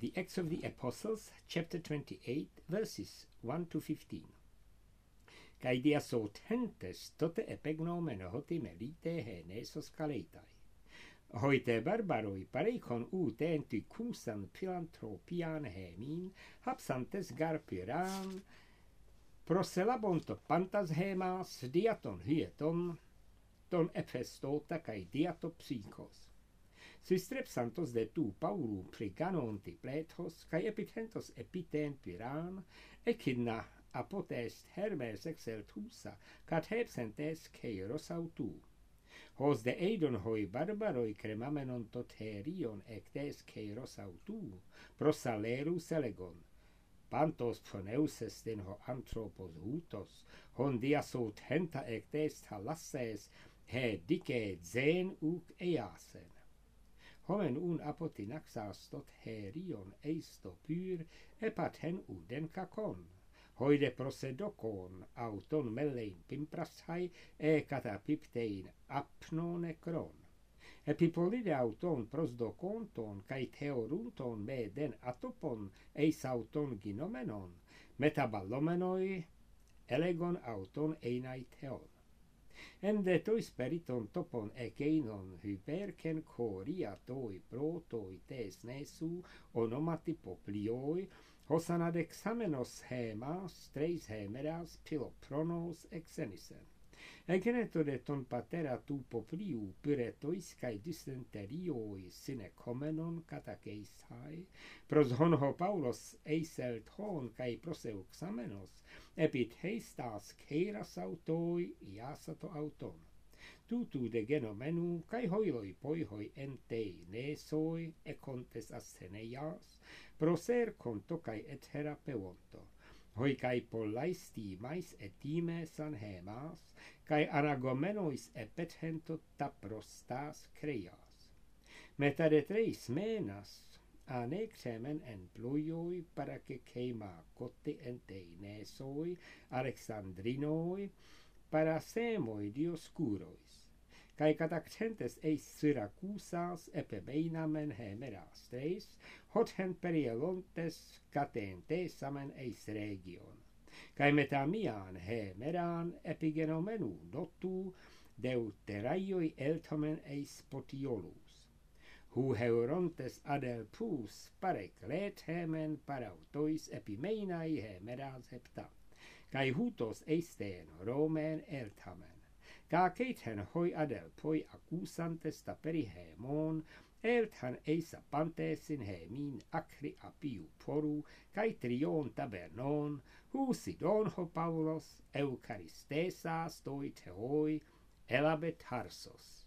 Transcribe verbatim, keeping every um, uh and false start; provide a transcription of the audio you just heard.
The Acts of the Apostles, chapter twenty-eight, verses one to fifteen. Kai dia sotentes tote epignomen hoti melite he nesos kaleitai. Hoite barbaroi pareikon uten ty kusan philanthropian hemin, hapsantes garpiran, proselabonto pantas hemas, diaton hyeton, ton ephestota kai diato psychos. Systrepsantos de tu Paulu preganonti plethos, kai epitentos epiten piran, echidna apotest Hermes exceltusa, cat hebsentes keiros autu. Hos de eidon hoi barbaroi cremamenon toterion ectes keiros autu, prosalerus elegon. Pantos proneuses den ho anthropos hutos, hon diasot henta ectes talasses, he dice zen uc easen. Homen un apotinaxas tot herion eisto pyr, epaten uden kakon. Hoide prosedokon auton mellein pimprashai, e catapiptein apnone kron. Epipolide auton prosdokonton, kai theorunton me den atopon, eis auton ginomenon, metaballomenoi, elegon auton einai theon. Ende toi speriton topon ekeinon hyperken koria toi protoi tes nesu onomati poplioi, hosanad examenos hemas, treis hemeras, pilopronos exenisen. Egeneto de ton patera tu popliu pyretois kai dysenterioi sine comenon katakeisai, pros honho Paulos eiselt hon kai proseuxamenos, epit heistas keiras autoi iasato auton. Tutu de genomenu kai hoiloi poihoi entei nesoi econtes asceneias, proser conto kai et herapeonto. Hoi kai polaisti mais etime san hemas, kai anagomenois epethento taprostas creias. Meta de treis menas, anexemen en pluioi para que keima cote entei nesoi, alexandrinoi, para semoi dioscurois. Kai catacentes eis Syracusas epimeinamen hemeras treis, hothen perielontes cateentesamen eis region. Kai metamian hemeran epigenomenu notu deuteraioi eltomen eis potiolus. Hu heurontes adelpus parec lethemen parautois epimeinai hemeras hepta. Kai hutos eisten Romen eltamen. Ca keithen hoi adelpoi accusantes taperi hemon, elthan eisa pantesin hemin acri apiu poru, kai trion tabernon, hu sidon ho Paulos, eucaristesas toi theoi, elabet harsos.